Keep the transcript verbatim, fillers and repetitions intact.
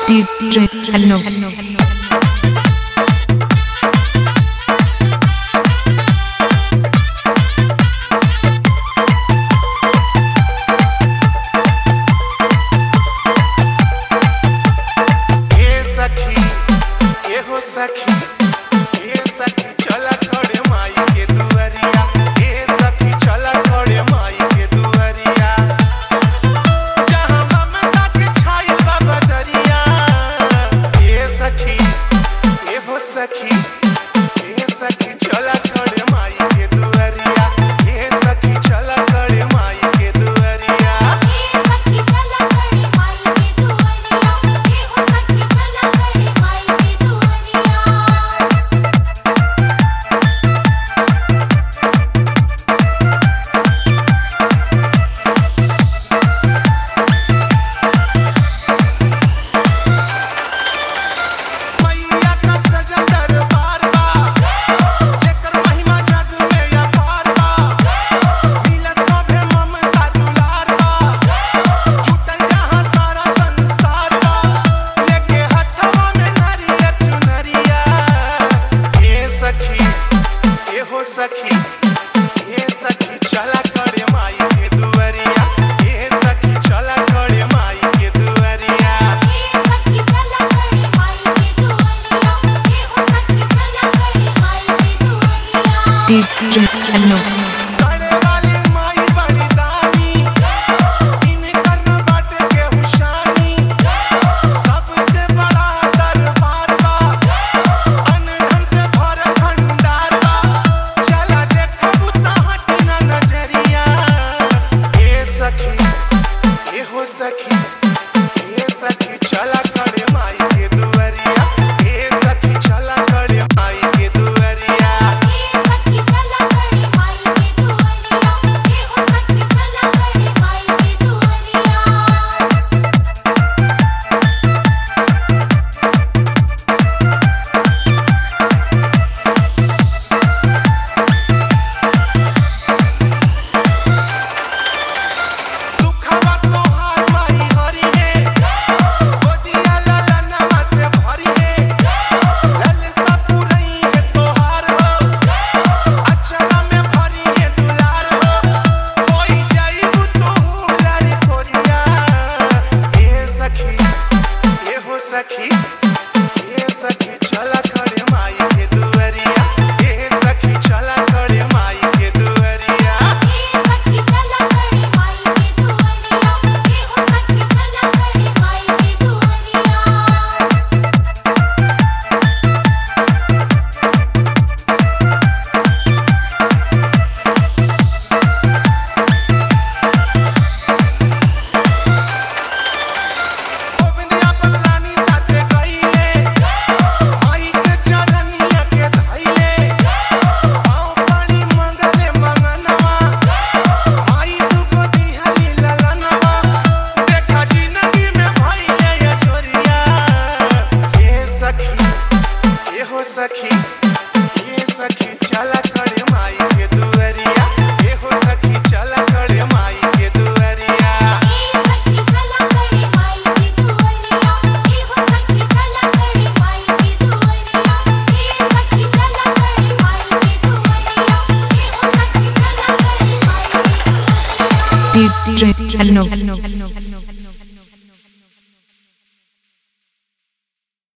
D J Hello. सखी ए सखी चला छोड़े माई के दुआरिया ए सखी चला छोड़े माई के दुआरिया जहां ममता के छाई बा बदरिया ए सखी ए हो सखी ए सखी चला छोड़े माई के दुआरिया ए सखी चला छोड़े माई के दुआरिया ए सखी चला छोड़े माई के दुआरिया ए हो सखी चला छोड़े माई के दुआरिया मैया का सजल दरबार बा जेकर महिमा जग में अपार बा मिलत सभे ममता दुलार बा जुटल जहां सारा संसार बा लेके हथवा में नारियल चुनरिया ए सखी ए हो सखी ए सखी चला करे माई के दुआरिया ए सखी चला करे माई के दुआरिया ए सखी चला छोड़े माई के दुआरिया ए हो सखी चला छोड़े माई के दुआरिया D J Hello. करे वाली माई बड़ी दानी इनकर न बाटे के हुशानी सबसे बड़ा दरबार बा अनधन से भर भंडार बा चला देखबू त हटी ना नजरिया ए सखी ए हो सखी ए सखी चला करे माई के दुआरिया ए सखी चला करे माई के दुआरिया ए सखी चला छोड़े माई के दुआरिया ए हो सखी चला छोड़े माई के दुआरिया दुखवा तोहार माई हरि हे गोदिया ललनवा से भरी हे ललसा पुरई है तोहार हो अचरा में भरी है दुलार हो होई जाइबू तोहू लारी खोरिया ए सखी ए हो सखी ए सखी चला करे माई के दुआरिया ए सखी चला करे माई के दुआरिया ए सखी चला छोड़े माई के दुआरिया ए हो सखी चला छोड़े माई के दुआरिया गोविंदिया पगलानी साथे गईले माई के चरनिया के धइले पाँव पानी मंगले मंगनवा माई दुगो दिहली ललनवा देखा जिंदगी में भइले ये छोरिया ए सखी ए हो सखी ए सखी चला करे माई के दुआरिया ए हो सखी चला करे माई के दुआरिया ए सखी चला छोड़े माई के दुआरिया ए हो सखी चला छोड़े माई के दुआरिया ए सखी चला छोड़े माई के दुआरिया ए हो सखी चला छोड़े माई के दुआरिया D J Hello.